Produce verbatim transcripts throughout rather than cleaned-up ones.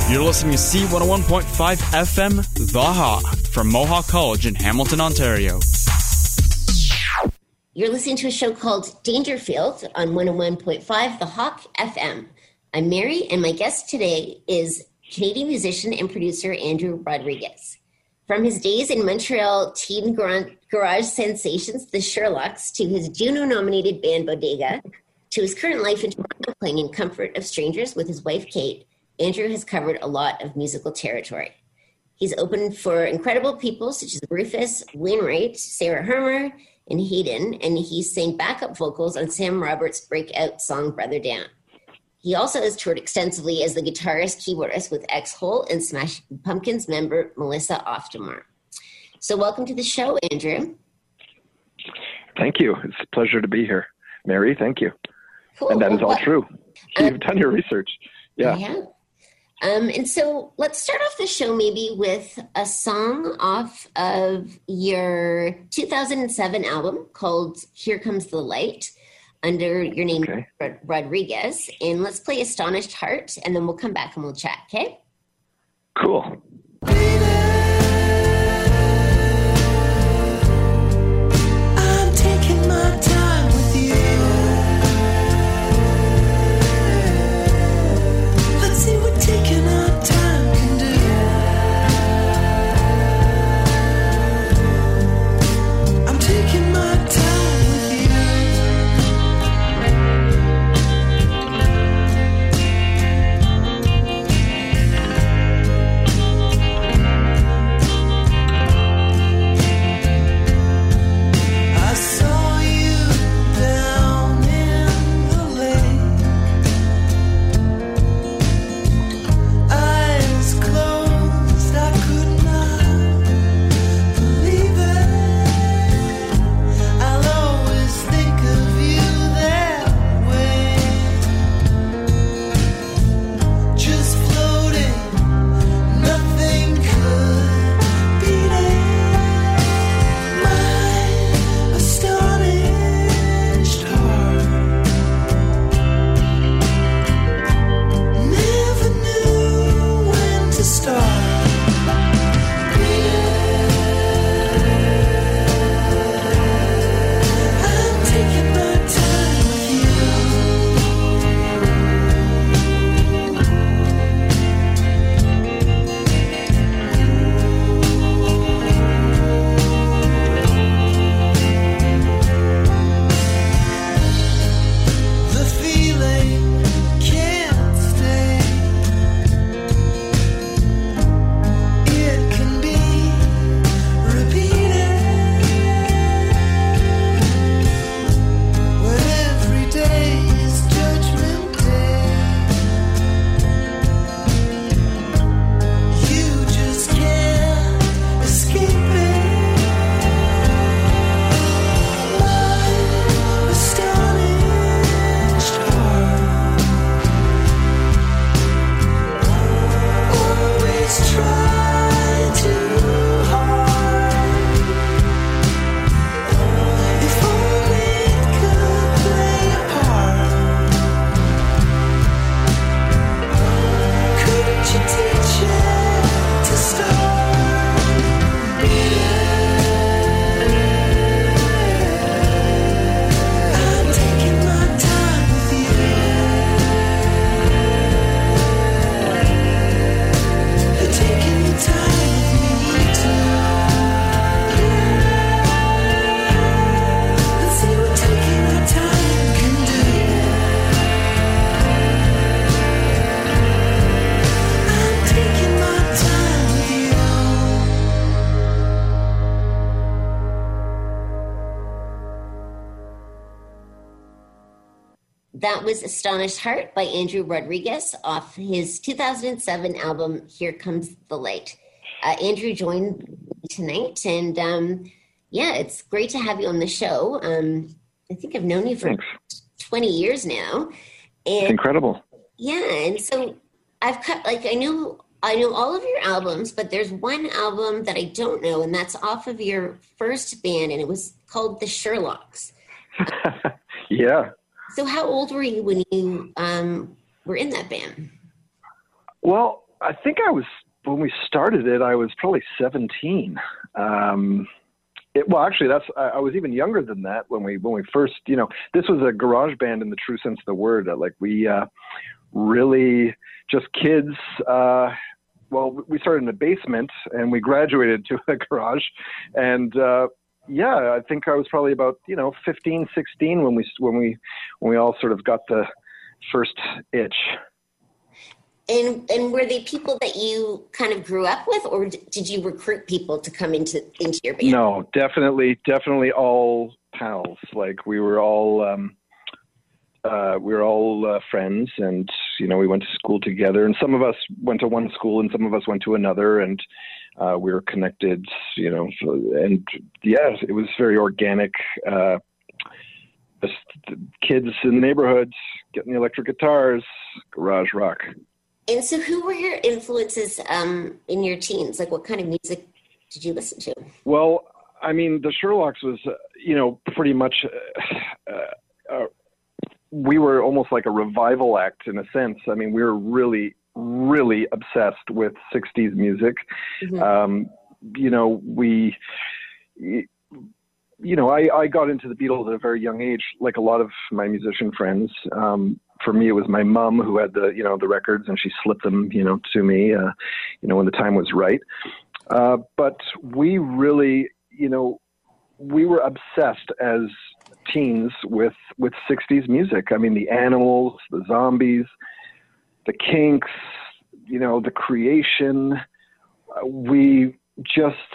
You're listening to C one oh one point five F M, The Hawk, from Mohawk College in Hamilton, Ontario. You're listening to a show called Dangerfield on one oh one point five The Hawk F M. I'm Mary, and my guest today is Canadian musician and producer Andrew Rodriguez. From his days in Montreal teen garage sensations, the Sherlocks, to his Juno-nominated band Bodega, to his current life in Toronto playing in comfort of strangers with his wife Kate, Andrew has covered a lot of musical territory. He's opened for incredible people such as Rufus Wainwright, Sarah Hermer, and Hayden, and he sang backup vocals on Sam Roberts' breakout song Brother Down. He also has toured extensively as the guitarist, keyboardist with X-Hole and Smashing Pumpkins member Melissa Oftemore. So welcome to the show, Andrew. Thank you. It's a pleasure to be here. Mary, thank you. Cool. And that is all well, true. Um, You've done your research. Yeah. Yeah. Um, and so let's start off the show maybe with a song off of your two thousand seven album called Here Comes the Light, under your name, Okay. Rod- Rodriguez. And let's play Astonished Heart, and then we'll come back and we'll chat, okay? Cool. I'm taking my time with you. Let's see what taking our time can do. I'm taking my time with you. I saw you down in the lake, eyes closed, I could not believe it. I'll always think of you that way, just floating, nothing could beat it. My astonished heart never knew when to start. I'm taking my time with you. The feeling can't stay. It can be repeated. When every day is Judgment Day, you just can't escape it. My astonished heart always try too hard. If only it could play a part. Couldn't you teach it to start? I'm taking my time with you. You're taking your time with me too. Let's see what taking our time can do. I'm taking my time with you. That was Astonished Heart by Andrew Rodriguez off his two thousand seven album, Here Comes the Light. Uh, Andrew joined me tonight, and um, yeah, it's great to have you on the show. Um, I think I've known you for Thanks. twenty years now. It's And incredible. yeah, and so I've cut, like, I know, I know all of your albums, but there's one album that I don't know, and that's off of your first band, and it was called The Sherlocks. Yeah. So how old were you when you um, were in that band? Well, I think I was, when we started it, I was probably seventeen. Um, it, well, actually, that's I, I was even younger than that when we when we first, you know, this was a garage band in the true sense of the word. Like we uh, really just kids. Uh, well, we started in the basement and we graduated to a garage, and uh, yeah, I think I was probably about, you know, fifteen, sixteen when we when we when we all sort of got the first itch. And and were they people that you kind of grew up with, or d- did you recruit people to come into into your band? No, definitely, definitely all pals. Like we were all, um, uh, we were all uh, friends, and you know, we went to school together. And some of us went to one school, and some of us went to another, and uh, we were connected. You know, and yeah, it was very organic. Uh, just kids in the neighborhoods getting the electric guitars, garage rock. And so who were your influences um, in your teens? Like what kind of music did you listen to? Well, I mean, the Sherlocks was, uh, you know, pretty much, uh, uh, uh, we were almost like a revival act in a sense. I mean, we were really, really obsessed with sixties music. Mm-hmm. Um, you know, we, you know, I, I got into the Beatles at a very young age, like a lot of my musician friends. Um, For me, it was my mom who had the, you know, the records, and she slipped them, you know, to me, uh, you know, when the time was right. Uh, but we really, you know, we were obsessed as teens with, with sixties music. I mean, the Animals, the Zombies, the Kinks, you know, the Creation. Uh, we just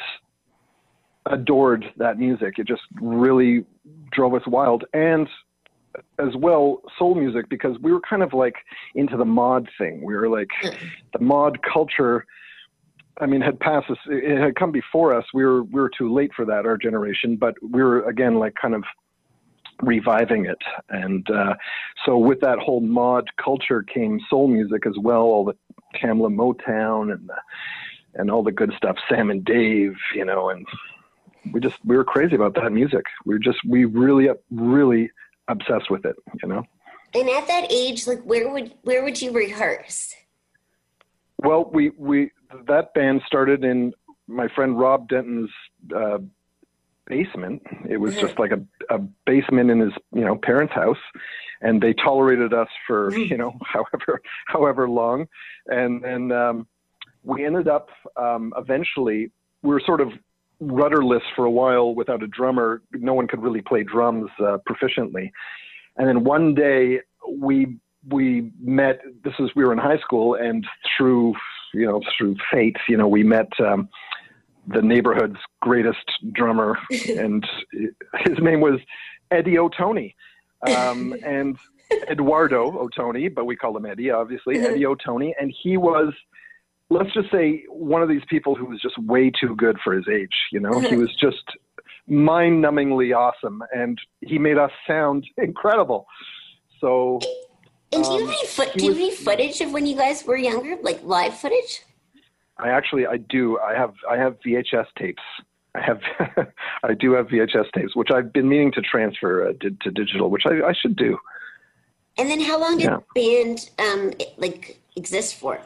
adored that music. It just really drove us wild. And as well, soul music, because we were kind of like into the mod thing. We were like, the mod culture, I mean, had passed us, it had come before us. We were, we were too late for that, our generation, but we were, again, like kind of reviving it. And uh, so with that whole mod culture came soul music as well, all the Tamla Motown and the, and all the good stuff, Sam and Dave, you know, and we just, we were crazy about that music. We were just, we really, really obsessed with it, you know. And at that age, like, where would where would you rehearse? Well, we we that band started in my friend Rob Denton's uh, basement. It was mm-hmm. just like a, a basement in his, you know, parents' house, and they tolerated us for mm-hmm. you know however however long, and then um, we ended up um, eventually we were sort of rudderless for a while without a drummer. No one could really play drums uh, proficiently. And then one day we we met, this is, we were in high school, and through, you know, through fate, you know, we met um, the neighborhood's greatest drummer, and his name was Eddie O'Tony. Um, and Eduardo O'Tony, but we call him Eddie, obviously, Eddie O'Tony. And he was, let's just say, one of these people who was just way too good for his age. You know, he was just mind-numbingly awesome, and he made us sound incredible. So, and do you um, have any, fo- do you was, have any footage of when you guys were younger, like live footage? I actually, I do. I have, I have V H S tapes. I have, I do have V H S tapes, which I've been meaning to transfer uh, to, to digital, which I, I should do. And then, how long did yeah. the band um, like exist for?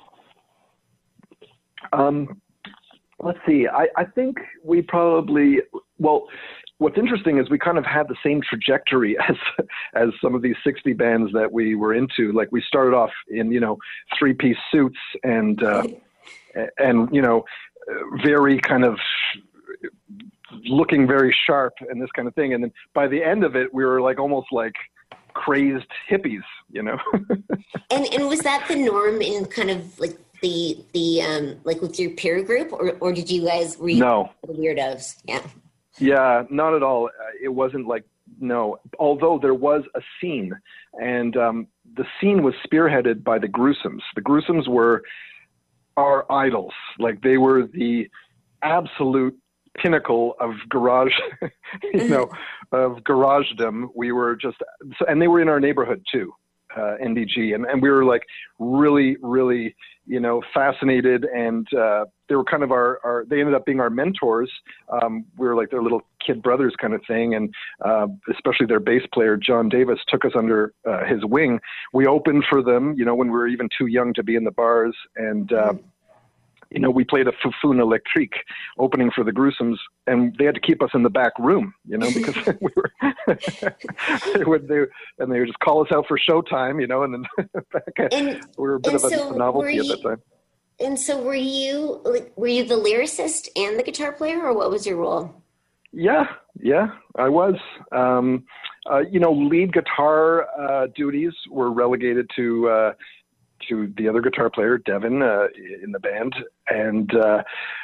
Um, let's see. I, I think we probably, well, what's interesting is we kind of had the same trajectory as, as some of these sixty bands that we were into. Like we started off in, you know, three piece suits and, uh, and, you know, very kind of looking very sharp and this kind of thing. And then by the end of it, we were like, almost like crazed hippies, you know? and, and was that the norm in kind of like, the the um like with your peer group, or or did you guys read no the weirdos? Yeah yeah not at all. It wasn't like, no, although there was a scene, and um the scene was spearheaded by the Gruesomes. The Gruesomes were our idols. Like they were the absolute pinnacle of garage you know of garagedom. We were just so, and they were in our neighborhood too. uh, N D G, and, and we were like really, really, you know, fascinated, and uh, they were kind of our, our, they ended up being our mentors. Um, we were like their little kid brothers kind of thing, and uh, especially their bass player, John Davis, took us under uh, his wing. We opened for them, you know, when we were even too young to be in the bars, and uh, you know, we played a Fufun Electrique opening for the Gruesomes, and they had to keep us in the back room, you know, because we were, they would, they, and they would just call us out for showtime, you know, and then back, And- we were a bit of a, so a novelty were at that you- time. And so were you like, were you the lyricist and the guitar player, or what was your role? Yeah, yeah, I was. Um, uh, you know, lead guitar uh, duties were relegated to uh, to the other guitar player, Devin, uh, in the band, and uh,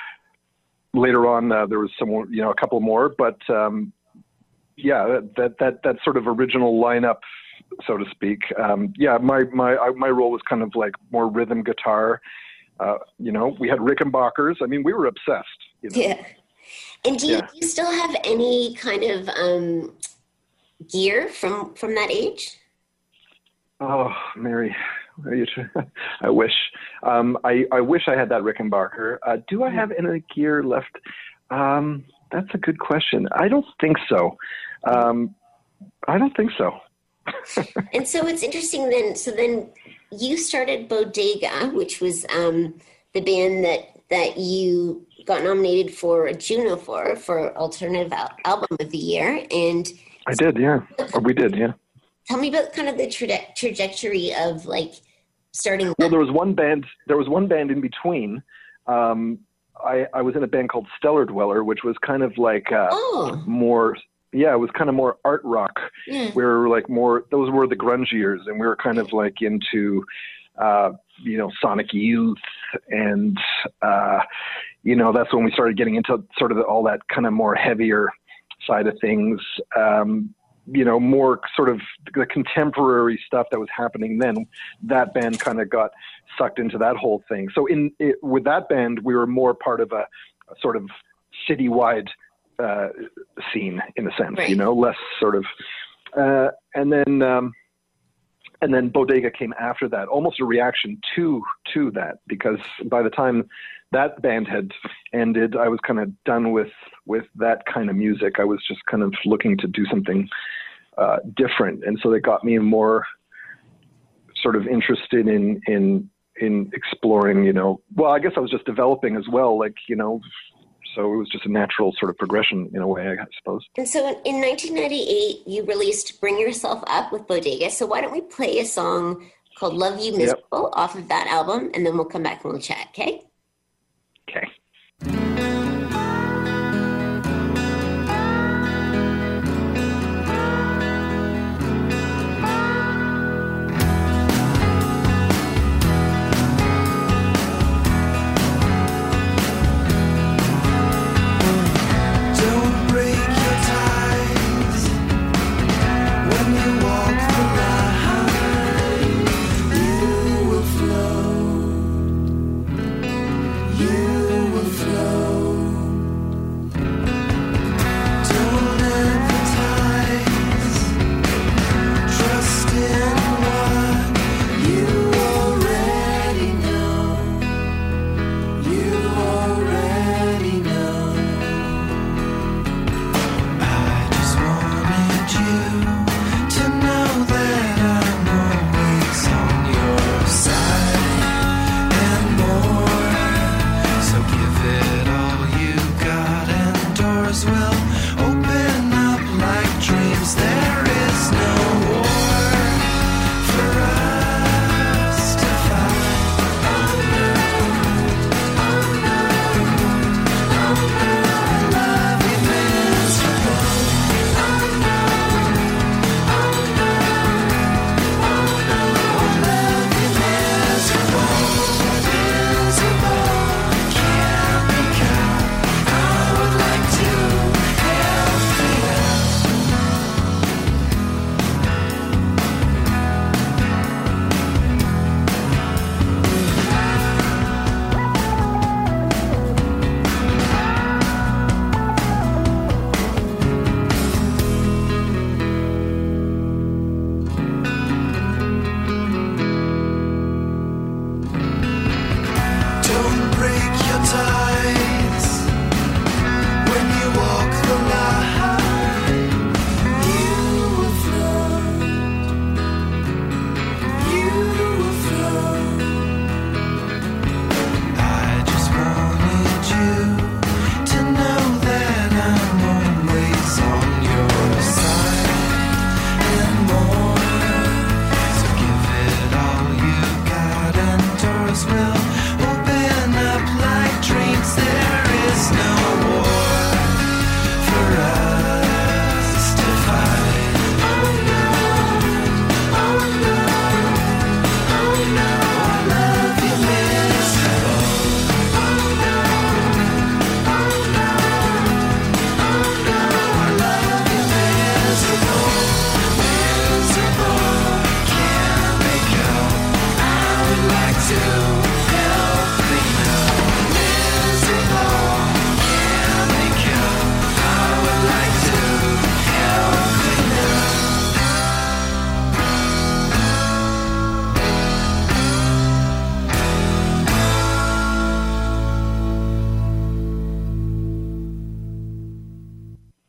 later on uh, there was some, you know, a couple more. But um, yeah, that that that sort of original lineup, so to speak. Um, yeah, my my I, my role was kind of like more rhythm guitar. Uh, you know, we had Rickenbackers. I mean, we were obsessed. You know? Yeah. And do you, Yeah. do you still have any kind of um, gear from from that age? Oh, Mary, are you tr- I wish. Um, I, I wish I had that Rickenbacker. Uh, do I have any gear left? Um, that's a good question. I don't think so. Um, I don't think so. And so it's interesting then. So then you started Bodega, which was um, the band that that you got nominated for a Juno for for Alternative Al- Album of the Year. And I did, yeah. Or we did, yeah. tell me about kind of the traje- trajectory of like starting. Well, there was one band. There was one band in between. Um, I, I was in a band called Stellar Dweller, which was kind of like uh, Oh, more. Yeah, it was kind of more art rock. yeah. We were like more. Those were the grunge years, and we were kind of like into, uh, you know, Sonic Youth, and uh, you know, that's when we started getting into sort of all that kind of more heavier side of things. Um, you know, more sort of the contemporary stuff that was happening then. That band kind of got sucked into that whole thing. So in it, with that band, we were more part of a, a sort of citywide uh, scene in a sense, Right. you know, less sort of, uh, and then, um, and then Bodega came after that, almost a reaction to, to that, because by the time that band had ended, I was kind of done with, with that kind of music. I was just kind of looking to do something uh, different. And so they got me more sort of interested in, in, in exploring, you know, well, I guess I was just developing as well, like, you know, so it was just a natural sort of progression in a way, I suppose. And so in, in nineteen ninety-eight, you released Bring Yourself Up with Bodega. So why don't we play a song called Love You Miserable off of that album, and then we'll come back and we'll chat, okay? Okay. Don't break your ties when you walk the line. You will float. You will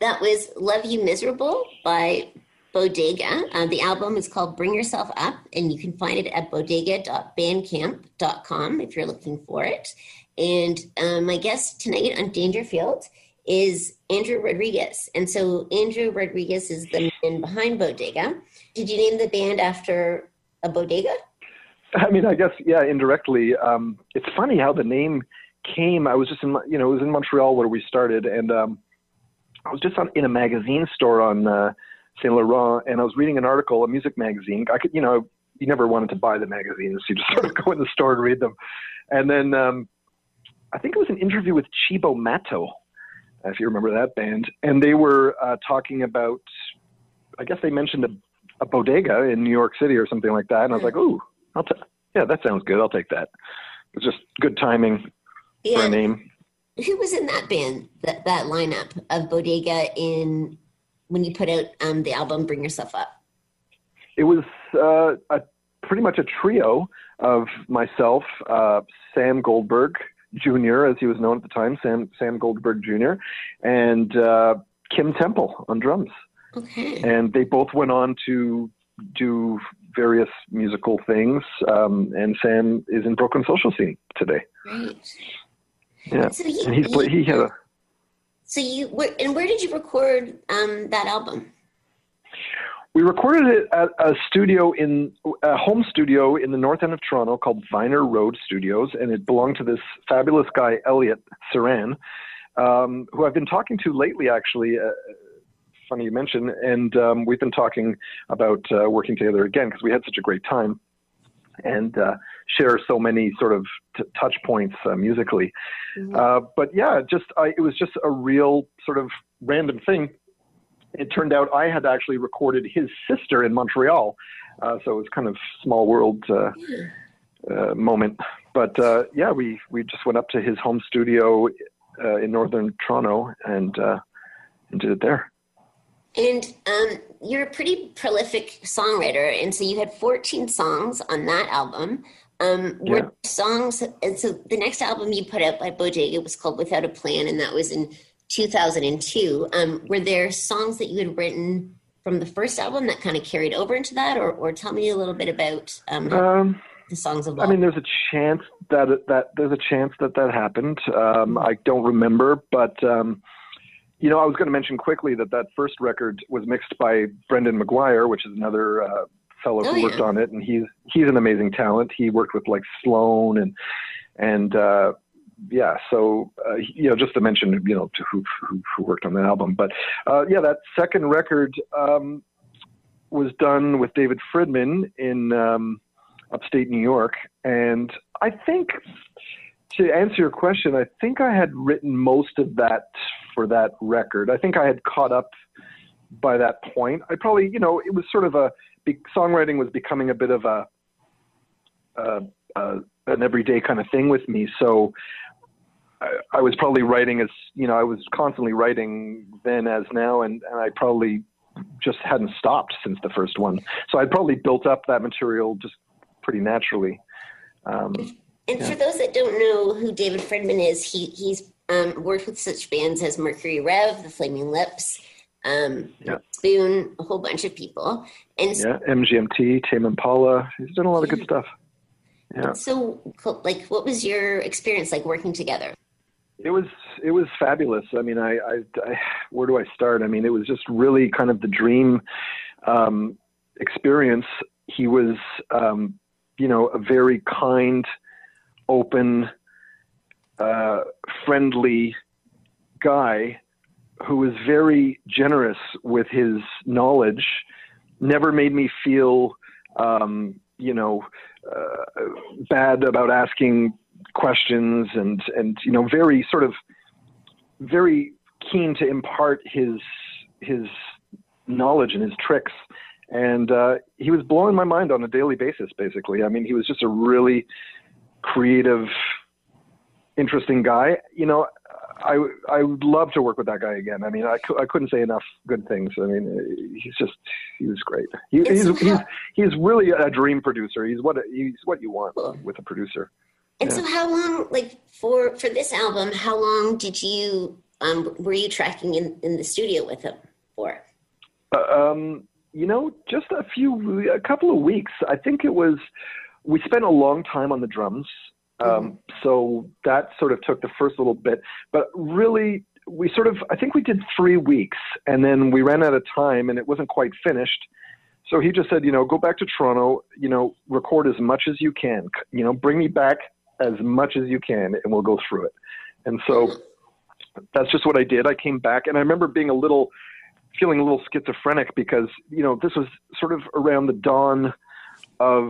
That was Love You Miserable by Bodega. Uh, the album is called Bring Yourself Up, and you can find it at bodega dot bandcamp dot com if you're looking for it. And um, my guest tonight on Dangerfield is Andrew Rodriguez. And so Andrew Rodriguez is the man behind Bodega. Did you name the band after a bodega? I mean, I guess, yeah, indirectly. Um, it's funny how the name came. I was just in, you know, it was in Montreal where we started, and um, I was just on, in a magazine store on uh, Saint Laurent, and I was reading an article, a music magazine. I could, you know, you never wanted to buy the magazines. You just sort of go in the store and read them. And then um, I think it was an interview with Chibo Matto, if you remember that band. And they were uh, talking about, I guess they mentioned a, a bodega in New York City or something like that. And I was like, ooh, I'll t- yeah, that sounds good. I'll take that. It was just good timing Yeah. for a name. Who was in that band, that, that lineup of Bodega in when you put out um, the album Bring Yourself Up? It was uh, a, pretty much a trio of myself, uh, Sam Goldberg Junior, as he was known at the time, Sam Sam Goldberg Junior, and uh, Kim Temple on drums. Okay. And they both went on to do various musical things, um, and Sam is in Brooklyn Social Scene today. Great. Yeah, So you, and he's play, he had a. So you where, and where did you record um, that album? We recorded it at a studio in a home studio in the north end of Toronto called Viner Road Studios, and it belonged to this fabulous guy Elliot Saran, um, who I've been talking to lately. Actually, uh, funny you mention, and um, we've been talking about uh, working together again because we had such a great time, and uh, share so many sort of t- touch points uh, musically. Mm-hmm. Uh, but yeah, just I, it was just a real sort of random thing. It turned out I had actually recorded his sister in Montreal, uh, so it was kind of small world uh, uh, moment. But uh, yeah, we we just went up to his home studio uh, in northern Toronto and uh, and did it there. And um, you're a pretty prolific songwriter, and so you had fourteen songs on that album. Um, were Yeah. songs, and so the next album you put out by Bodega was called Without a Plan, and that was in two thousand two. Um, were there songs that you had written from the first album that kind of carried over into that, or, or tell me a little bit about um, how Um, the songs I evolved? mean, there's a chance that it- that there's a chance that that happened. Um, I don't remember, but um, you know, I was going to mention quickly that that first record was mixed by Brendan McGuire, which is another uh, fellow Oh, who worked yeah. on it, and he's he's an amazing talent. He worked with like Sloan and and uh, yeah, so uh, you know, just to mention, you know, to who who, who worked on that album. But uh, yeah, that second record um, was done with David Fridman in um, upstate New York, and I think, to answer your question, I think I had written most of that for that record. I think I had caught up by that point. I probably, you know, it was sort of a big, songwriting was becoming a bit of a, uh, uh, an everyday kind of thing with me. So I, I was probably writing as, you know, I was constantly writing then as now, and, and I probably just hadn't stopped since the first one. So I'd probably built up that material just pretty naturally. Um, And for those that don't know who David Fridman is, he he's um, worked with such bands as Mercury Rev, The Flaming Lips, um, Yeah. Spoon, a whole bunch of people. And yeah, M G M T, Tame Impala. He's done a lot of good stuff. Yeah. so, like, what was your experience like working together? It was it was fabulous. I mean, I, I, I where do I start? I mean, it was just really kind of the dream um, experience. He was, um, you know, a very kind, open, uh, friendly guy who was very generous with his knowledge. Never made me feel, um, you know, uh, bad about asking questions, and and you know, very sort of very keen to impart his his knowledge and his tricks, and uh, he was blowing my mind on a daily basis. Basically, I mean, he was just a really creative, interesting guy. You know, I I would love to work with that guy again. I mean, I, I couldn't say enough good things. I mean, he's just he was great. He, And he's so he's how- he's really a dream producer. He's what he's what you want with a producer. And so, how long, like, for for this album, how long did you um, were you tracking in, in the studio with him for? Uh, um, you know, just a few, a couple of weeks. I think it was, we spent a long time on the drums. Um, mm-hmm. So that sort of took the first little bit, but really we sort of, I think we did three weeks and then we ran out of time and it wasn't quite finished. So he just said, you know, go back to Toronto, you know, record as much as you can, you know, bring me back as much as you can and we'll go through it. And so that's just what I did. I came back and I remember being a little, feeling a little schizophrenic because, you know, this was sort of around the dawn of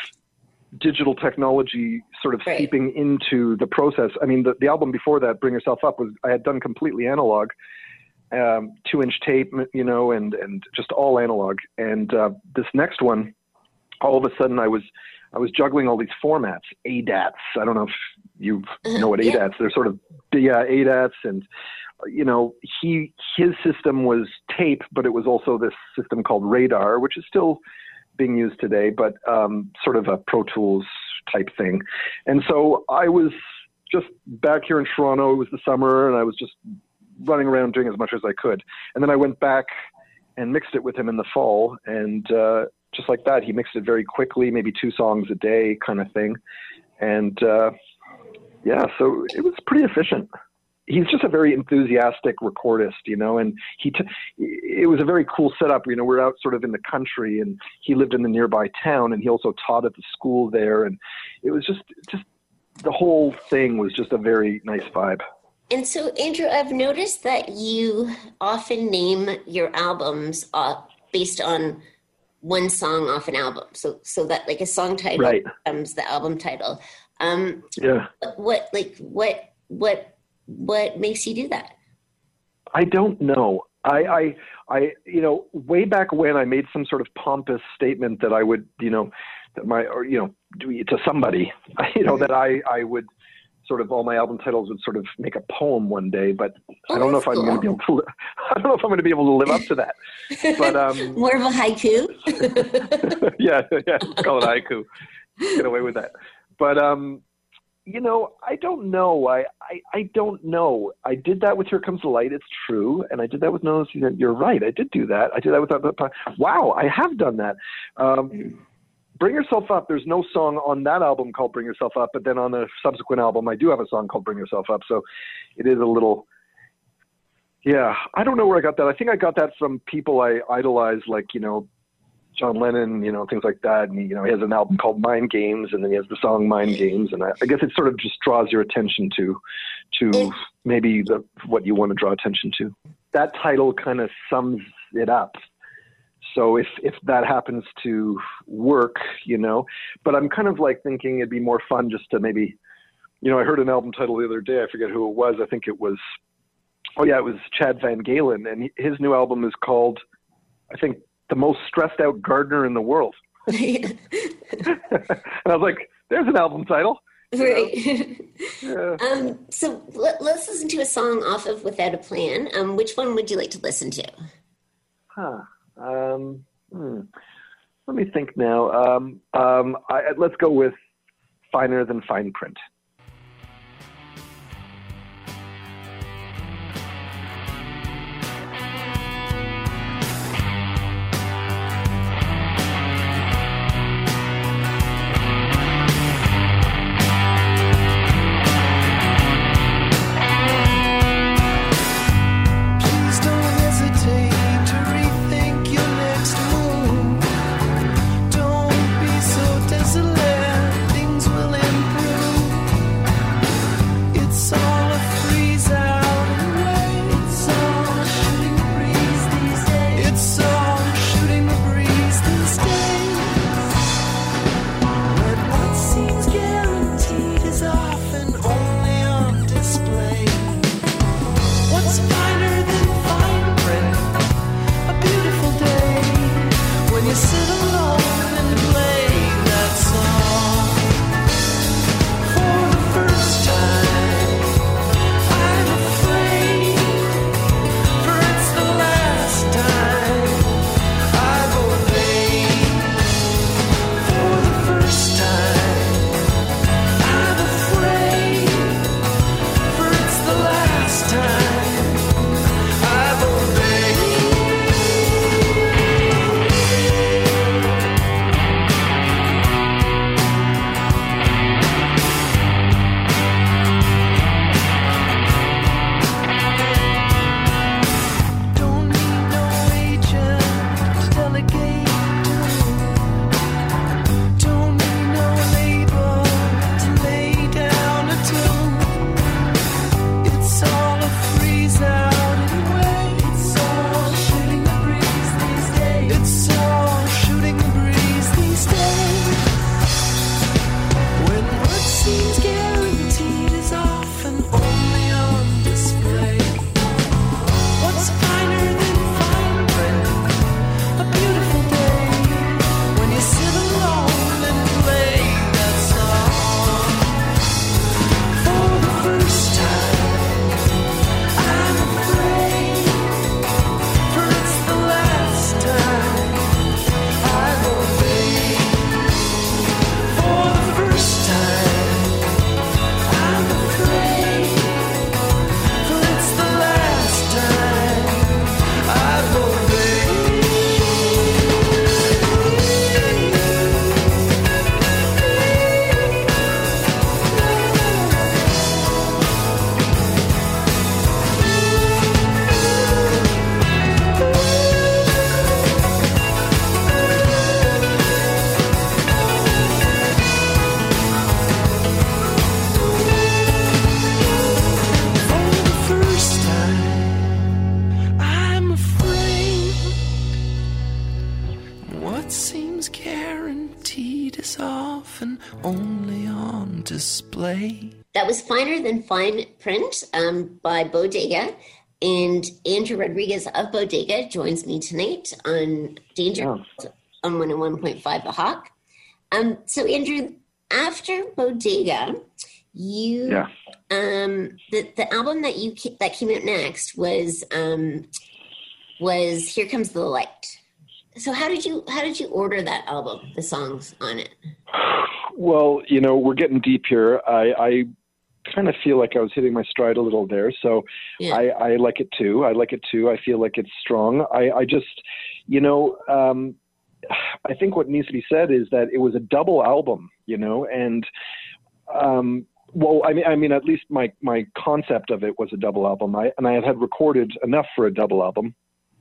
digital technology sort of right. seeping into the process. I mean, the, the album before that, Bring Yourself Up, was I had done completely analog, um, two inch tape, you know, and, and just all analog. And uh, this next one, all of a sudden I was, I was juggling all these formats, A D A Ts. I don't know if you know what A D A Ts, they're sort of, yeah, A D A Ts. And, you know, he, his system was tape, but it was also this system called Radar, which is still being used today, but um, sort of a Pro Tools type thing. And so I was just back here in Toronto. It was the summer and I was just running around doing as much as I could. And then I went back and mixed it with him in the fall. And uh, just like that, he mixed it very quickly, maybe two songs a day kind of thing. And uh, yeah, so it was pretty efficient. He's just a very enthusiastic recordist, you know, and he, t- it was a very cool setup. You know, we're out sort of in the country and he lived in the nearby town and he also taught at the school there. And it was just, just the whole thing was just a very nice vibe. And so, Andrew, I've noticed that you often name your albums uh, based on one song off an album. So, so that like a song title right. becomes the album title. Um, yeah. What, like, what, what, What makes you do that? I don't know. I, I, I, you know, way back when I made some sort of pompous statement that I would, you know, that my, or, you know, to somebody, you know, that I, I would sort of, all my album titles would sort of make a poem one day, but oh, I don't know if I'm cool. going to be able to, li- I don't know if I'm going to be able to live up to that. But, um, more of a haiku. yeah, yeah, call it haiku. Get away with that. But, um, you know, I don't know. I, I, I don't know. I did that with Here Comes the Light. It's true. And I did that with No Season. You're right. I did do that. I did that with that. Wow. I have done that. Um, Bring Yourself Up. There's no song on that album called Bring Yourself Up, but then on a subsequent album, I do have a song called Bring Yourself Up. So it is a little, yeah, I don't know where I got that. I think I got that from people I idolize, like, you know, John Lennon, you know, things like that. And, you know, he has an album called Mind Games, and then he has the song Mind Games. And I, I guess it sort of just draws your attention to, to maybe the, what you want to draw attention to. That title kind of sums it up. So if, if that happens to work, you know, but I'm kind of like thinking it'd be more fun just to maybe, you know, I heard an album title the other day. I forget who it was. I think it was, oh yeah, it was Chad Van Galen. And his new album is called, I think, The Most Stressed Out Gardener in the World. And I was like, there's an album title. Right. Yeah. Um, so let, let's listen to a song off of Without a Plan. Um, which one would you like to listen to? Huh. Um, hmm. Let me think now. Um, um, I, let's go with Finer Than Fine Print. Don't be so desolate, things will improve. display. That was Finer Than Fine Print um, by Bodega. And Andrew Rodriguez of Bodega joins me tonight on Danger Yeah. on one oh one point five The Hawk. Um, so, Andrew, after Bodega, you Yeah. um, the the album that you that came out next was um, was Here Comes the Light. So, how did you how did you order that album? The songs on it. Well, you know, we're getting deep here. I, I kind of feel like I was hitting my stride a little there. So Yeah. I, I like it too. I like it too. I feel like it's strong. I, I just, you know, um, I think what needs to be said is that it was a double album, you know, and, um, well, I mean, I mean, at least my, my concept of it was a double album. I, and I had had recorded enough for a double album.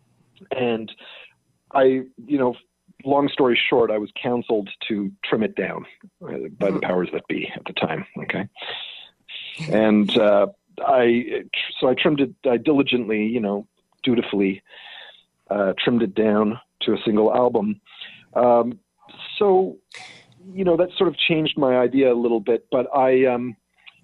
And I, you know, long story short, I was counseled to trim it down uh, by the powers that be at the time. Okay. And, uh, I, so I trimmed it, I diligently, you know, dutifully, uh, trimmed it down to a single album. Um, so, you know, that sort of changed my idea a little bit, but I, um,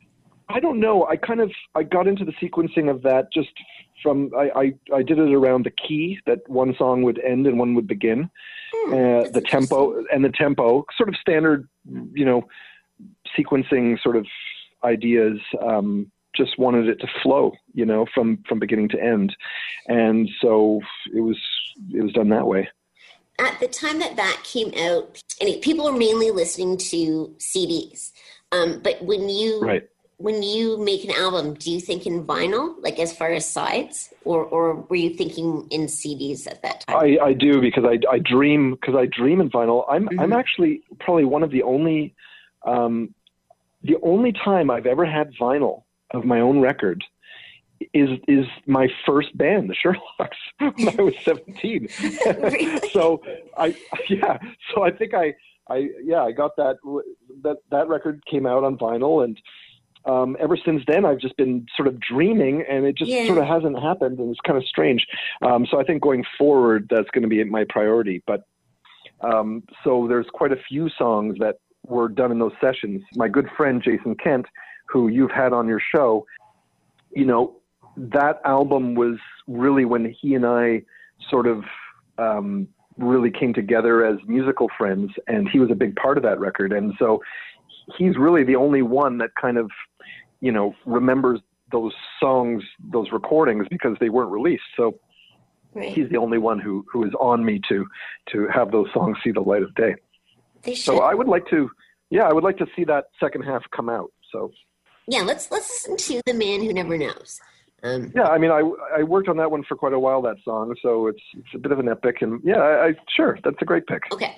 I don't know. I kind of, I got into the sequencing of that just from, I, I, I did it around the key that one song would end and one would begin. Hmm, Uh, that's the tempo and the tempo, sort of standard, you know, sequencing sort of ideas. Um, just wanted it to flow, you know, from, from beginning to end. And so it was, it was done that way. At the time that that came out, and people were mainly listening to C Ds. Um, but when you, Right. when you make an album, do you think in vinyl, like as far as sides, or, or were you thinking in C Ds at that time? I, I do because I, I dream because I dream in vinyl. I'm Mm-hmm. I'm actually probably one of the only um, the only time I've ever had vinyl of my own record is is my first band, the Sherlocks, when I was seventeen. Really? So I yeah. So I think I I yeah I got that that that record came out on vinyl, and um, ever since then I've just been sort of dreaming, and it just Yeah. sort of hasn't happened, and it's kind of strange. Um, so I think going forward that's going to be my priority. But um, so there's quite a few songs that were done in those sessions. My good friend Jason Kent, who you've had on your show, you know, that album was really when he and I sort of um, really came together as musical friends, and he was a big part of that record. And so he's really the only one that kind of, you know, remembers those songs, those recordings, because they weren't released. So Right. he's the only one who, who is on me to, to have those songs see the light of day. They should. So I would like to, yeah, I would like to see that second half come out. So yeah, let's let's listen to The Man Who Never Knows. Um, yeah, I mean, I, I worked on that one for quite a while, that song. So it's, it's a bit of an epic, and yeah, I, I sure, that's a great pick. okay.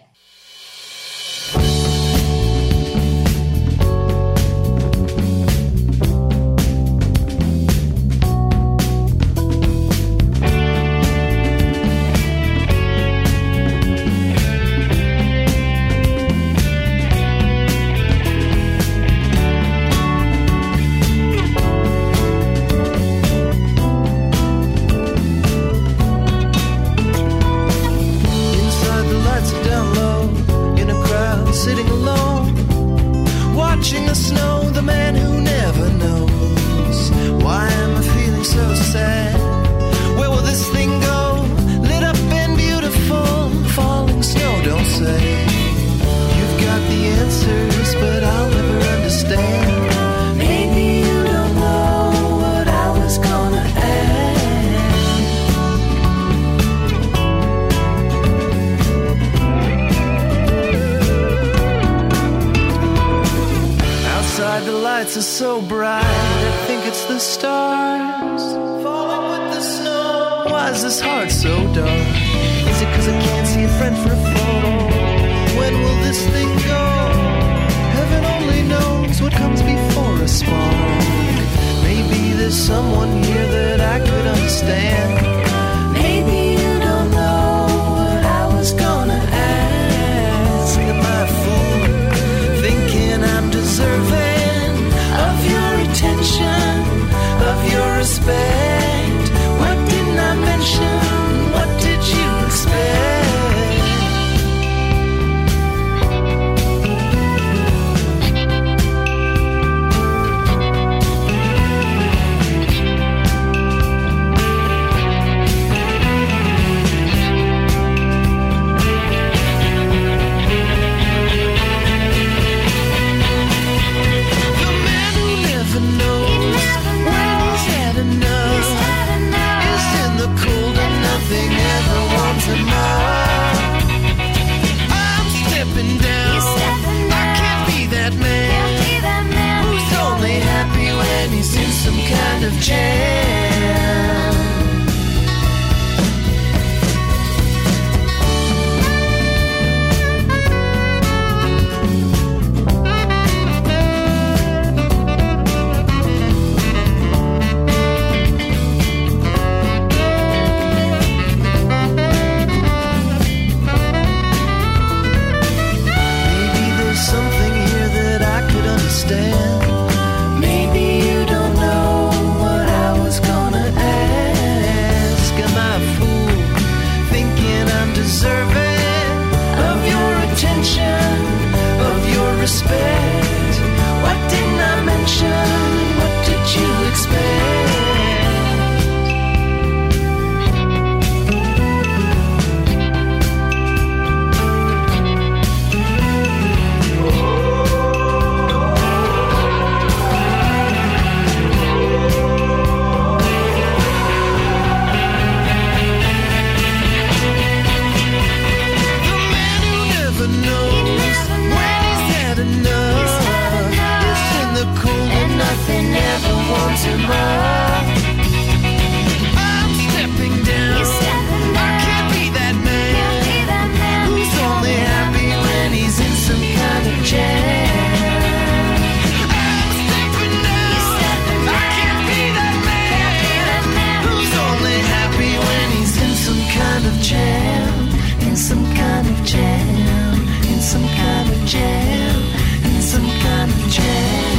Inside the lights are down low, in a crowd sitting alone, watching the snow, the man who never knows. Why am I feeling so sad? Where will this thing go? Lit up and beautiful, falling snow, don't say. You've got the answers, but I'll never understand. Maybe you don't know what I was gonna ask. Outside the lights are so bright, I think it's the stars falling with the snow. Why is this heart so dark? Is it cause I can't see a friend for a photo? When will this thing go? Heaven only knows what comes before a spark. Maybe there's someone here that I could understand. Maybe you don't know what I was gonna ask. Am I a fool, thinking I'm deserving of your attention, of your respect? What didn't I mention? What did you expect? kind of jam. Maybe you don't know what I was gonna ask. Am I a fool thinking I'm deserving of your attention, of your respect? What didn't I mention? What did you expect? Nothing ever wants him more. I'm stepping down. Stepping down. I can't be that man, can't be that man who's only happy when he's in some kind of jam. I'm stepping down. Stepping down. I can't be that man, can't be that man who's only happy when he's in some kind of jam. In some kind of jam. In some kind of jam. In some kind of jam.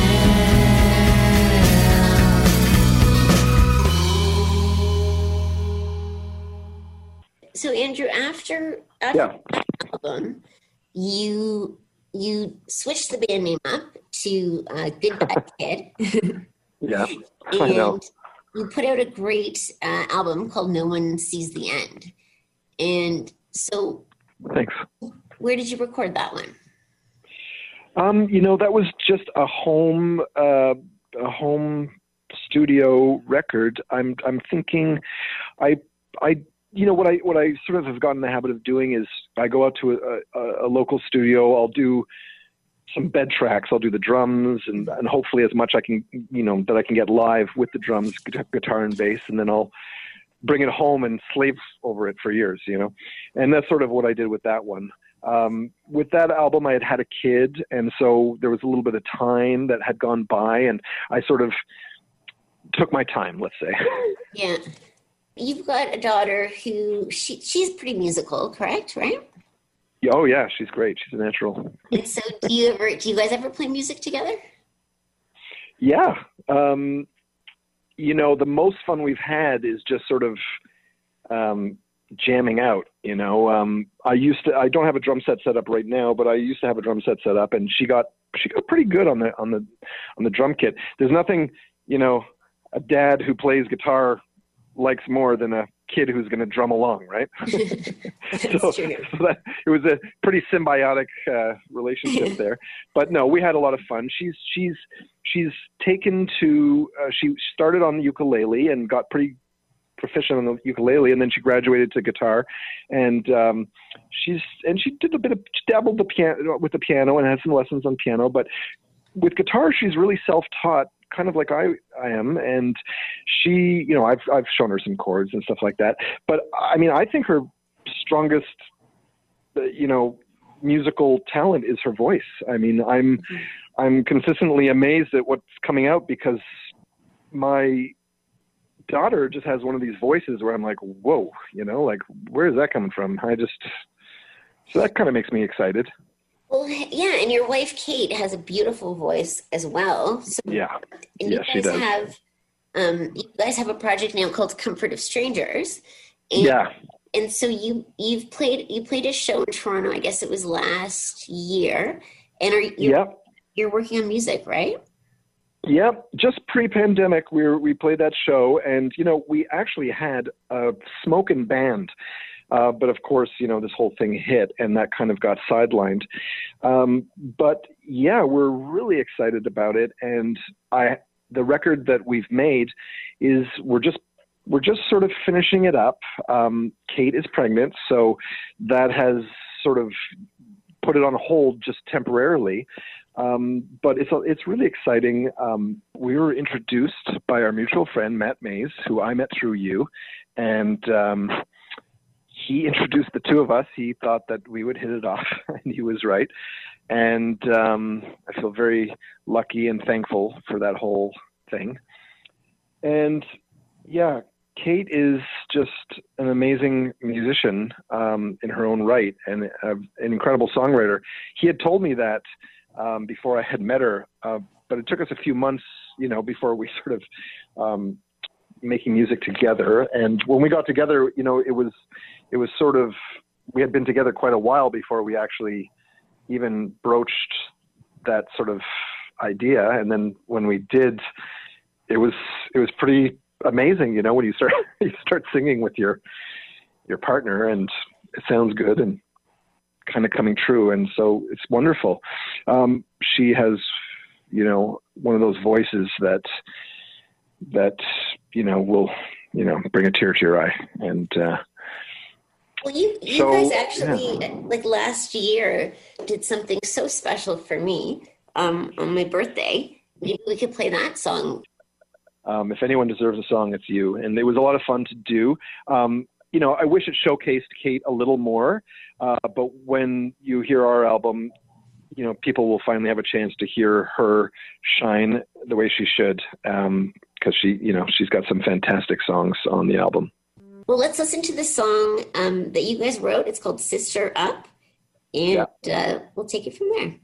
So Andrew, after after Yeah. that album, you you switched the band name up to uh, Good Bad Kid, Yeah, I know. and you put out a great uh, album called No One Sees the End. And so, Thanks. where did you record that one? Um, you know, that was just a home, uh, a home studio record. I'm, I'm thinking, I, I, you know, what I, what I sort of have gotten in the habit of doing is I go out to a, a, a local studio. I'll do some bed tracks. I'll do the drums and, and hopefully as much I can, you know, that I can get live with the drums, guitar and bass, and then I'll bring it home and slave over it for years, you know, and that's sort of what I did with that one. Um, with that album, I had had a kid, and so there was a little bit of time that had gone by, and I sort of took my time, let's say. Yeah. You've got a daughter who, she she's pretty musical, correct, right? Oh, yeah, she's great. She's a natural. And so do you ever, do you guys ever play music together? Yeah. Um, you know, the most fun we've had is just sort of um, jamming out, you know. Um, I used to, I don't have a drum set set up right now, but I used to have a drum set set up, and she got, she got pretty good on the, on the, on the drum kit. There's nothing, you know, a dad who plays guitar likes more than a kid who's going to drum along, right? so, so that, it was a pretty symbiotic uh, relationship there. But no, we had a lot of fun. She's she's she's taken to uh, she started on the ukulele and got pretty proficient on the ukulele, and then she graduated to guitar, and um, she's and she did a bit of she dabbled the piano with the piano and had some lessons on piano, but with guitar she's really self-taught, kind of like I, I am. And she, you know, I've, I've shown her some chords and stuff like that. But I mean, I think her strongest, you know, musical talent is her voice. I mean, I'm, I'm consistently amazed at what's coming out, because my daughter just has one of these voices where I'm like, whoa, you know, like, where is that coming from? I just, so that kind of makes me excited. Well, yeah, and your wife Kate has a beautiful voice as well. So, yeah, and yeah, you she guys does. have, um, you guys have a project now called Comfort of Strangers. And, yeah, and so you you've played you played a show in Toronto. I guess it was last year. And are you yep. you're working on music, right? Yep, just pre-pandemic, we were, we played that show, and you know, we actually had a smoking band. Uh, but of course, you know, this whole thing hit, and that kind of got sidelined. Um, but yeah, we're really excited about it. And I, the record that we've made is we're just we're just sort of finishing it up. Um, Kate is pregnant, so that has sort of put it on hold just temporarily. Um, but it's it's really exciting. Um, we were introduced by our mutual friend, Matt Mays, who I met through you. And um, he introduced the two of us. He thought that we would hit it off, and he was right. And um, I feel very lucky and thankful for that whole thing. And yeah, Kate is just an amazing musician um, in her own right, and uh, an incredible songwriter. He had told me that um, before I had met her, uh, but it took us a few months, you know, before we sort of um, making music together. And when we got together, you know, it was it was sort of, we had been together quite a while before we actually even broached that sort of idea. And then when we did, it was it was pretty amazing, you know, when you start you start singing with your your partner, and it sounds good and kind of coming true, and so it's wonderful. Um, she has, you know, one of those voices that that you know will you know bring a tear to your eye, and uh, well, you you so, guys actually yeah. like last year did something so special for me um, on my birthday. Maybe we could play that song. Um, if anyone deserves a song, it's you. And it was a lot of fun to do. Um, you know, I wish it showcased Kate a little more, uh, but when you hear our album, you know, people will finally have a chance to hear her shine the way she should, um, because she, you know, she's got some fantastic songs on the album. Well, let's listen to the song um, that you guys wrote. It's called Sister Up, and yeah. uh, we'll take it from there.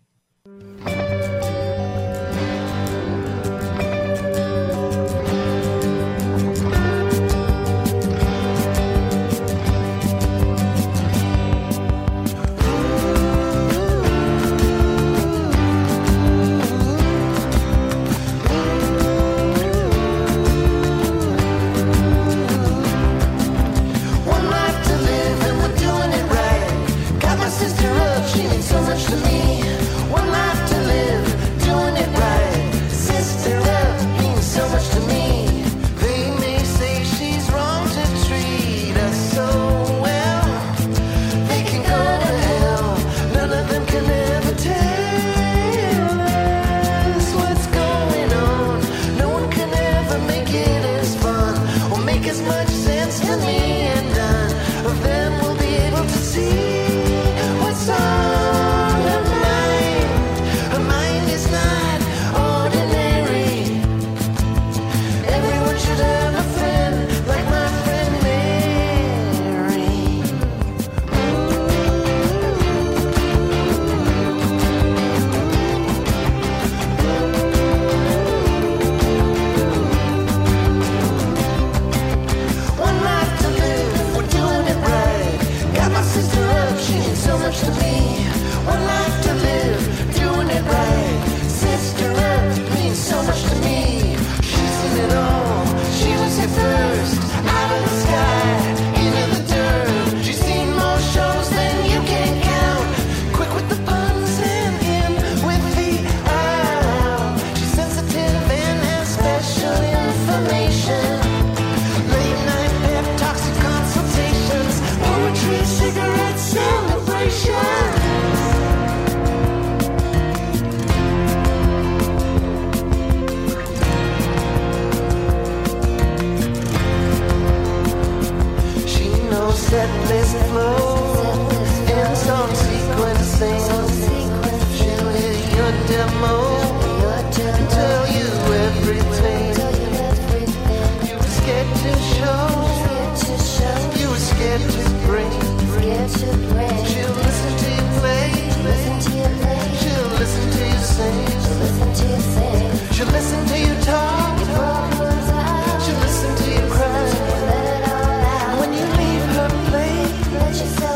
When you leave her place,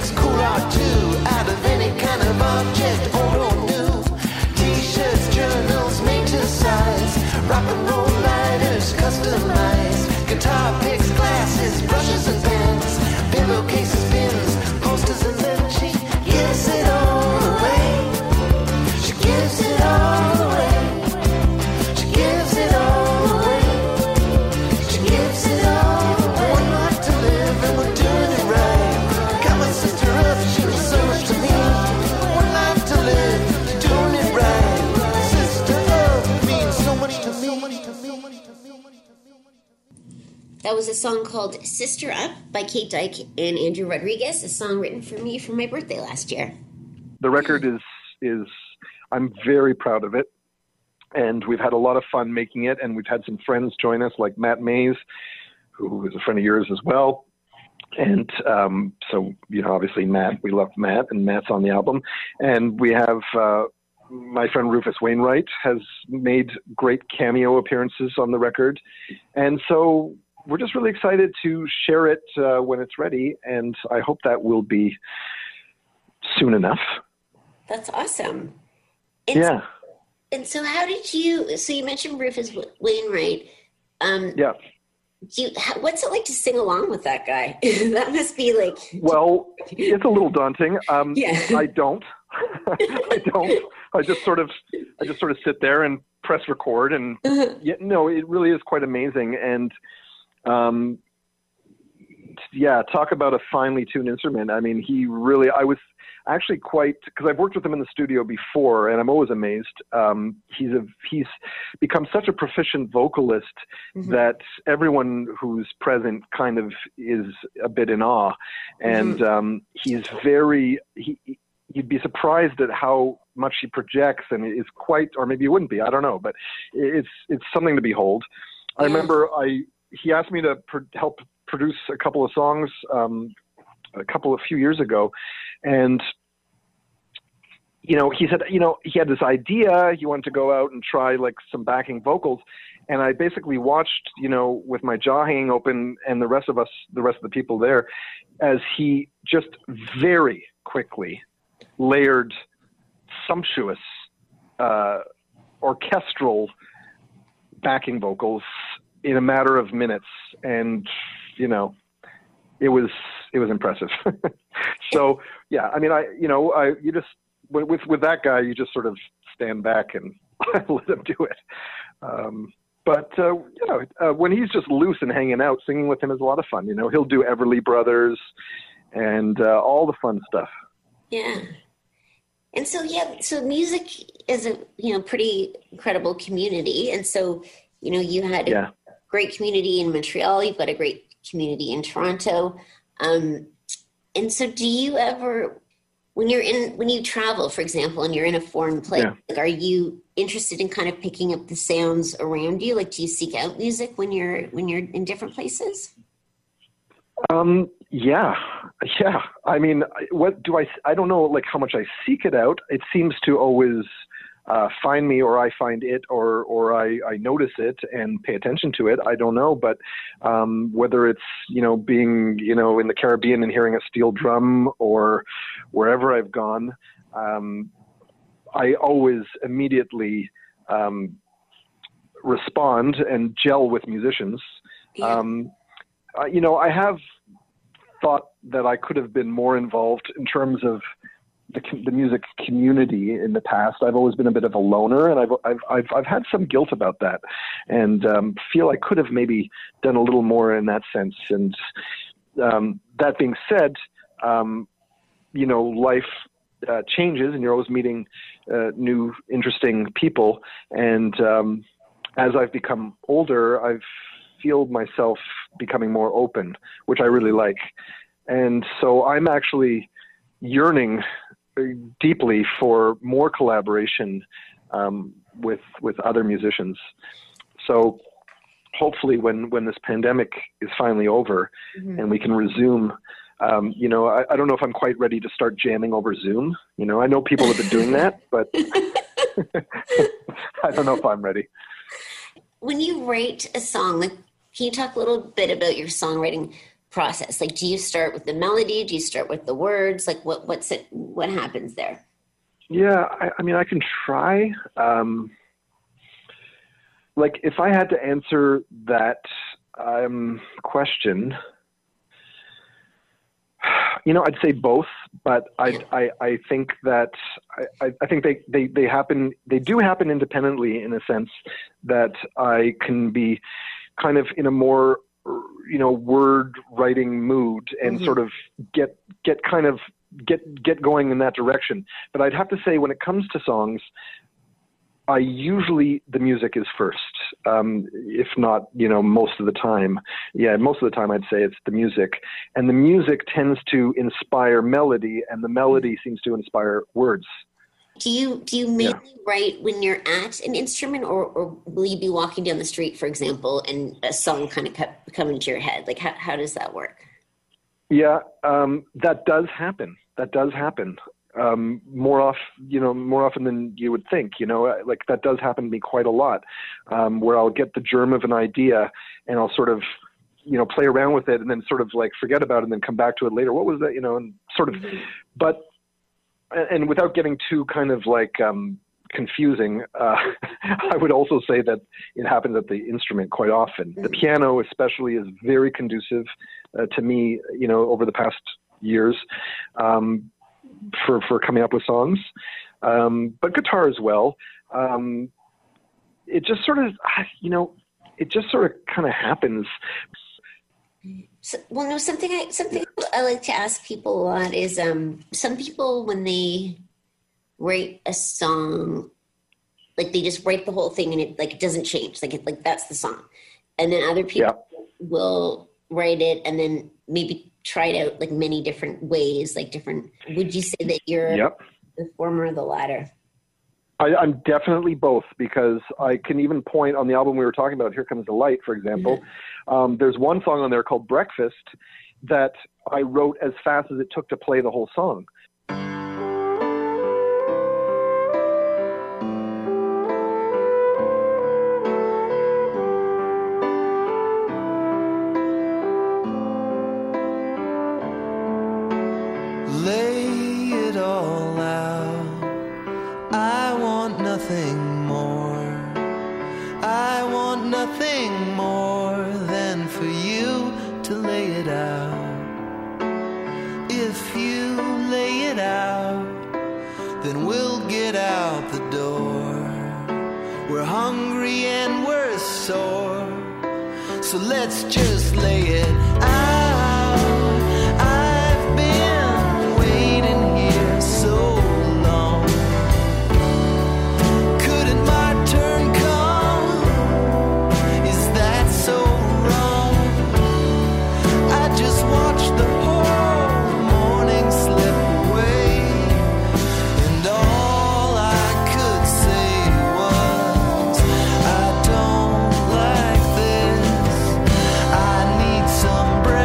makes cool art too, out of any kind of object, old or new. T-shirts, journals, made to size, rock and roll lighters, customized, guitar picks, glasses, brushes and pens, pillowcases, pins, posters, and then she gives it all away. She gives it all away. She gives it all away. She gives it all away. One life to live and we're doing it right. Got my sister up, she was so much to me. One life to live, doing it right. Sister love means so much to me. That was a song called Sister Up by Kate Dyke and Andrew Rodriguez, a song written for me for my birthday last year. The record is, is I'm very proud of it. And we've had a lot of fun making it. And we've had some friends join us, like Matt Mays, who is a friend of yours as well. And um, so, you know, obviously Matt, we love Matt, and Matt's on the album. And we have uh, my friend Rufus Wainwright has made great cameo appearances on the record. And so we're just really excited to share it uh, when it's ready. And I hope that will be soon enough. That's awesome. And yeah. So, and so how did you, so you mentioned Rufus Wainwright. Um, yeah. Do you, how, what's it like to sing along with that guy? That must be like... Well, it's a little daunting. Um, yeah. I don't. I don't. I just sort of, I just sort of sit there and press record, and uh-huh. yeah, no, it really is quite amazing. And um, yeah, talk about a finely tuned instrument. I mean, he really, I was actually quite, because I've worked with him in the studio before, and I'm always amazed. Um, he's a, he's become such a proficient vocalist mm-hmm. that everyone who's present kind of is a bit in awe. And mm-hmm. um, he's very, he, you'd be surprised at how much he projects, and is quite, or maybe he wouldn't be, I don't know, but it's, it's something to behold. I yeah. remember I, he asked me to pro- help produce a couple of songs, um, a couple of few years ago. And, you know, he said, you know, he had this idea, he wanted to go out and try like some backing vocals. And I basically watched, you know, with my jaw hanging open, and the rest of us, the rest of the people there, as he just very quickly layered sumptuous, uh, orchestral backing vocals in a matter of minutes. And, you know, it was, it was impressive. So, yeah, I mean, I, you know, I, you just, with, with that guy, you just sort of stand back and let him do it. Um, but, uh, you know, uh, when he's just loose and hanging out, singing with him is a lot of fun. You know, he'll do Everly Brothers and uh, all the fun stuff. Yeah. And so, yeah, so music is a, you know, pretty incredible community. And so, you know, you had a yeah. great community in Montreal. You've got a great community in Toronto. Um, and so do you ever, when you're in, when you travel, for example, and you're in a foreign place, yeah. like, are you interested in kind of picking up the sounds around you? Like, do you seek out music when you're, when you're in different places? Um, yeah, yeah. I mean, what do I, I don't know, like how much I seek it out. It seems to always uh, find me, or I find it, or, or I, I notice it and pay attention to it. I don't know, but um, whether it's, you know, being, you know, in the Caribbean and hearing a steel drum, or wherever I've gone, um, I always immediately um, respond and gel with musicians. Yeah. Um, uh, you know, I have thought that I could have been more involved in terms of the, the music community in the past. I've always been a bit of a loner, and I've I've I've, I've had some guilt about that, and um, feel I could have maybe done a little more in that sense. And um, that being said, um, you know, life uh, changes, and you're always meeting uh, new, interesting people. And um, as I've become older, I've feel myself becoming more open, which I really like. And so I'm actually yearning deeply for more collaboration um, with with other musicians. So hopefully when, when this pandemic is finally over mm-hmm. and we can resume, um, you know, I, I don't know if I'm quite ready to start jamming over Zoom. You know, I know people have been doing that, but I don't know if I'm ready. When you write a song, like, can you talk a little bit about your songwriting process? Like, do you start with the melody? Do you start with the words? Like, what what's it? What happens there? Yeah, I, I mean, I can try. Um, like, if I had to answer that um, question, you know, I'd say both, but I, I, I think that I, I think they, they, they happen, they do happen independently in a sense that I can be kind of in a more, you know, word writing mood and mm-hmm. sort of get, get kind of get, get going in that direction. But I'd have to say when it comes to songs, I usually, the music is first, um, if not, you know, most of the time. Yeah, most of the time I'd say it's the music. And the music tends to inspire melody, and the melody seems to inspire words. Do you do you mainly yeah. write when you're at an instrument, or, or will you be walking down the street, for example, and a song kind of come into your head? Like, how, how does that work? Yeah, um, that does happen. That does happen. Um, more off, you know, more often than you would think, you know, like that does happen to me quite a lot, um, where I'll get the germ of an idea and I'll sort of, you know, play around with it and then sort of like forget about it and then come back to it later. What was that, you know, and sort of, mm-hmm. but, and without getting too kind of like, um, confusing, uh, I would also say that it happens at the instrument quite often. Mm-hmm. The piano especially is very conducive uh, to me, you know, over the past years. Um, for, for coming up with songs, um, but guitar as well. Um, it just sort of, you know, it just sort of kind of happens. So, well, no, something I, something I like to ask people a lot is, um, some people, when they write a song, like they just write the whole thing and it like, it doesn't change. Like, it, like that's the song. And then other people yeah. will write it and then maybe try it out like many different ways, like different, would you say that you're yep. the former or the latter? I, I'm definitely both, because I can even point on the album we were talking about, Here Comes the Light, for example. Mm-hmm. Um, there's one song on there called Breakfast that I wrote as fast as it took to play the whole song. So let's just lay it out. I've been waiting here so long. Couldn't my turn come? Is that so wrong? I just watched the whole morning slip away, and all I could say was, I don't like this. I need some breath.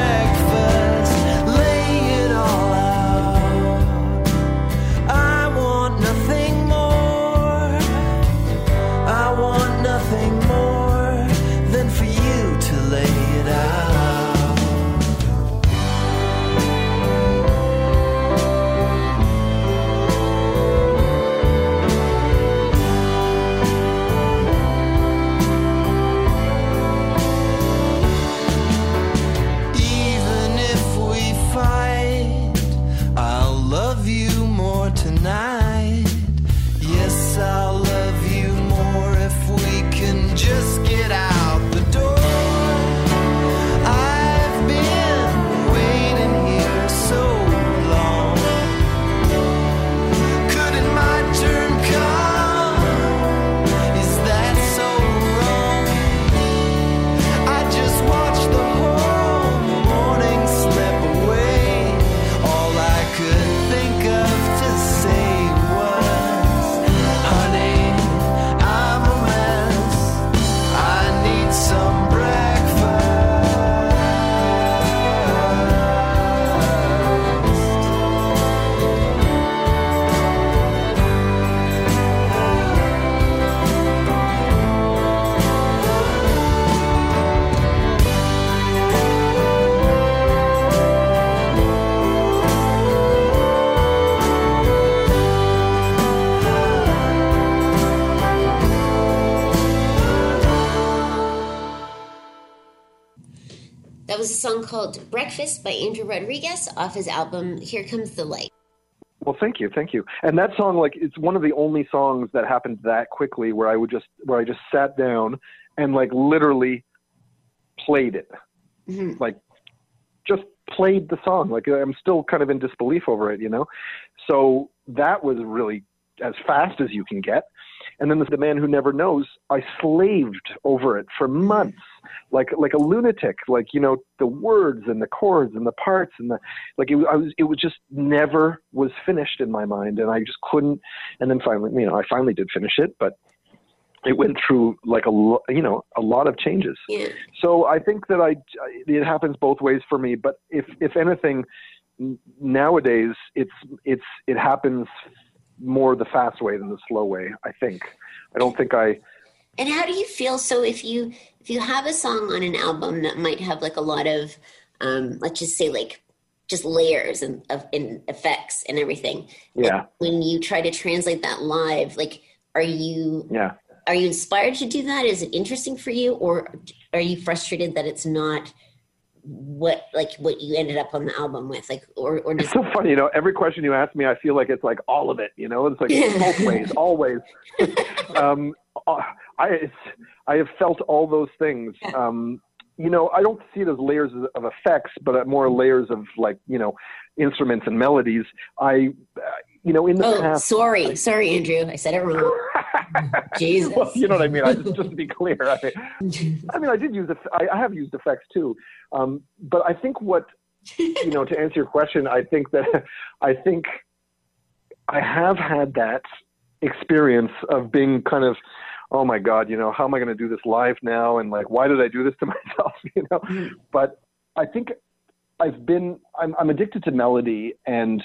was a song called Breakfast by Andrew Rodriguez off his album Here Comes the Light. Well, thank you, thank you. And that song, like, it's one of the only songs that happened that quickly where I would just, where I just sat down and like literally played it. Mm-hmm. Like, just played the song. Like, I'm still kind of in disbelief over it, you know? So that was really as fast as you can get. And then The Man Who Never Knows, I slaved over it for months, like like a lunatic. Like, you know, the words and the chords and the parts and the like. It, I was it was just never was finished in my mind, and I just couldn't. And then finally, you know, I finally did finish it, but it went through like a lo- you know a lot of changes. Yeah. So I think that I it happens both ways for me. But if if anything, nowadays it's it's it happens more the fast way than the slow way, I think. I don't think I... And how do you feel? So if you if you have a song on an album that might have like a lot of, um, let's just say like just layers and of and effects and everything. Yeah. When you try to translate that live, like, are you... Yeah. Are you inspired to do that? Is it interesting for you? Or are you frustrated that it's not what like what you ended up on the album with, like, or or it's so funny, you know, every question you ask me, I feel like it's like all of it, you know, it's like both ways, always. um, I it's, I have felt all those things. Um, you know, I don't see it as layers of effects, but more layers of like, you know, instruments and melodies. I, uh, you know, in the oh, past. sorry, sorry, Andrew, I said it wrong. Jesus. Well, you know what I mean. I just, just to be clear, I, I mean, I did use, I, I have used effects too, um, but I think what, you know, to answer your question, I think that I think I have had that experience of being kind of, oh my God, you know, how am I going to do this live now? And like, why did I do this to myself? You know, mm-hmm. But I think I've been, I'm, I'm addicted to melody, and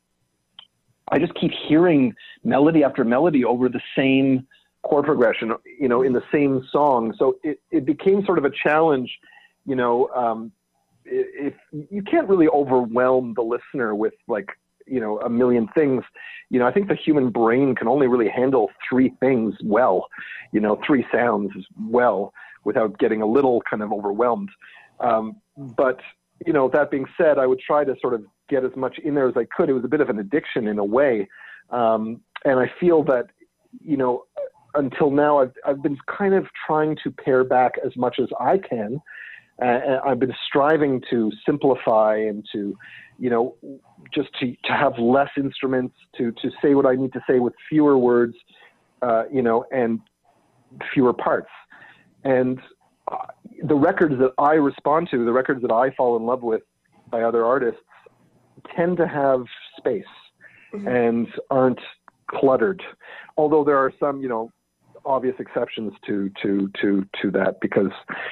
I just keep hearing melody after melody over the same chord progression, you know, in the same song. So it, it became sort of a challenge, you know, um, if you can't really overwhelm the listener with like, you know, a million things. You know, I think the human brain can only really handle three things well, you know, three sounds well without getting a little kind of overwhelmed. Um, but, you know, that being said, I would try to sort of get as much in there as I could. It was a bit of an addiction in a way. Um, and I feel that, you know, until now, I've, I've been kind of trying to pare back as much as I can. Uh, I've been striving to simplify and to, you know, just to, to have less instruments, to, to say what I need to say with fewer words, uh, you know, and fewer parts. And uh, the records that I respond to, the records that I fall in love with by other artists, tend to have space mm-hmm. and aren't cluttered. Although there are some, you know, obvious exceptions to to to to that, because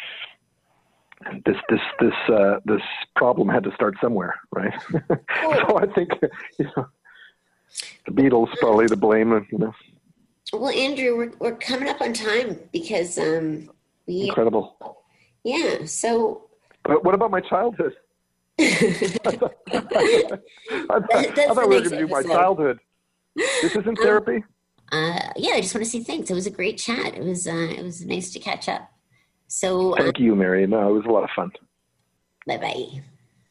this this this uh, this problem had to start somewhere, right? So I think, you know, the Beatles probably to blame, you know. Well, Andrew, we're we're coming up on time because um we incredible. Yeah. So. But what about my childhood? I thought, I thought, I thought we were going to do my childhood. This isn't therapy. Um, uh, yeah, I just want to say thanks. It was a great chat. It was uh, it was nice to catch up. So thank um, you, Mary. No, it was a lot of fun. Bye-bye.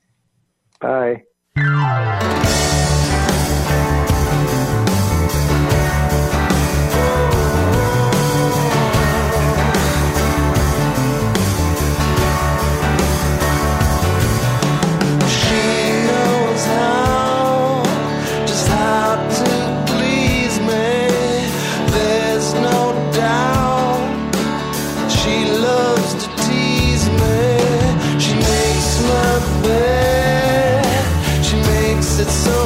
Bye. It's so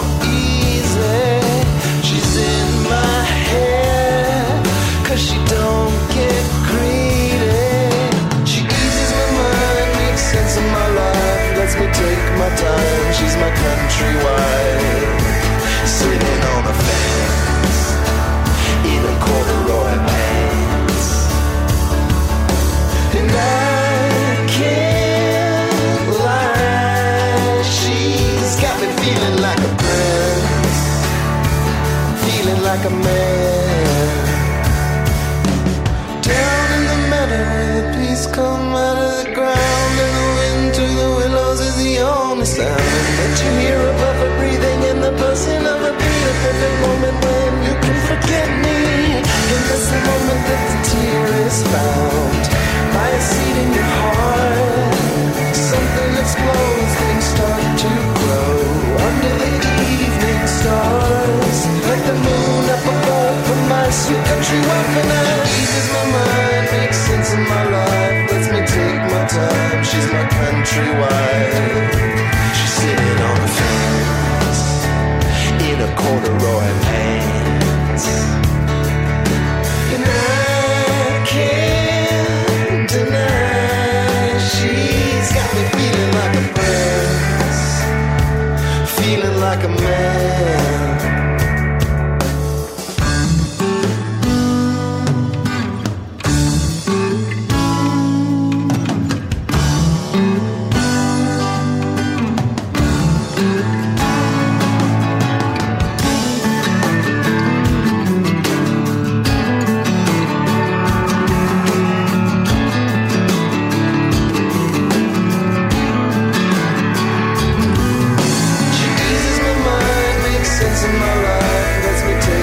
country wife and I eases my mind, makes sense of my life, lets me take my time. She's my country wife. She's sitting on the fence in a corduroy pants.